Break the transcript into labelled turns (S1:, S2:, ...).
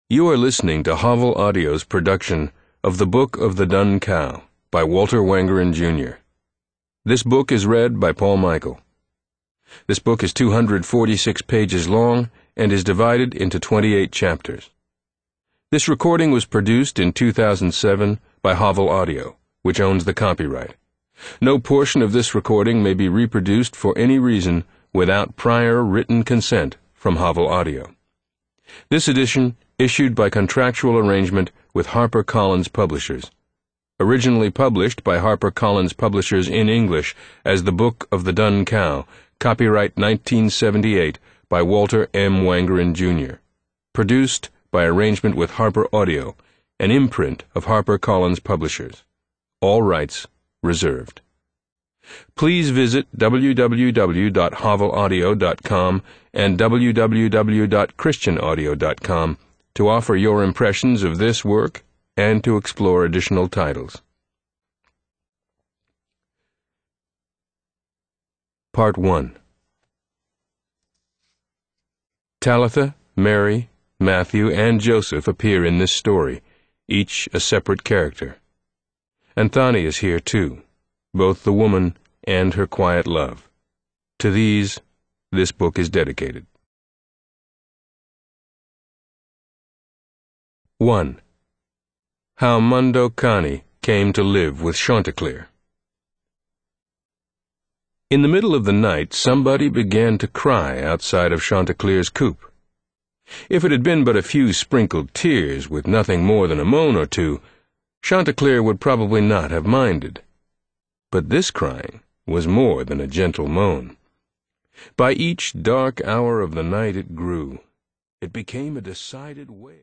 S1: You are listening to Hovel Audio's production of The Book of the Dun Cow by Walter Wangerin, Jr. This book is read by Paul Michael. This book is 246 pages long and is divided into 28 chapters. This recording was produced in 2007 by Hovel Audio, which owns the copyright. No portion of this recording may be reproduced for any reason without prior written consent from Hovel Audio. This edition issued by contractual arrangement with HarperCollins Publishers. Originally published by HarperCollins Publishers in English as The Book of the Dun Cow, copyright 1978 by Walter M. Wangerin, Jr. Produced by arrangement with Harper Audio, an imprint of HarperCollins Publishers. All rights reserved. Please visit www.hovelaudio.com and www.christianaudio.com to offer your impressions of this work and to explore additional titles. Part 1. Talitha, Mary, Matthew, and Joseph appear in this story, each a separate character. Anthony is here too, both the woman and her quiet love. To these, this book is dedicated. 1. How Mundo Kani came to live with Chanticleer. In the middle of the night, somebody began to cry outside of Chanticleer's coop. If it had been but a few sprinkled tears with nothing more than a moan or two, Chanticleer would probably not have minded. But this crying was more than a gentle moan. By each dark hour of the night it grew. It became a decided wail.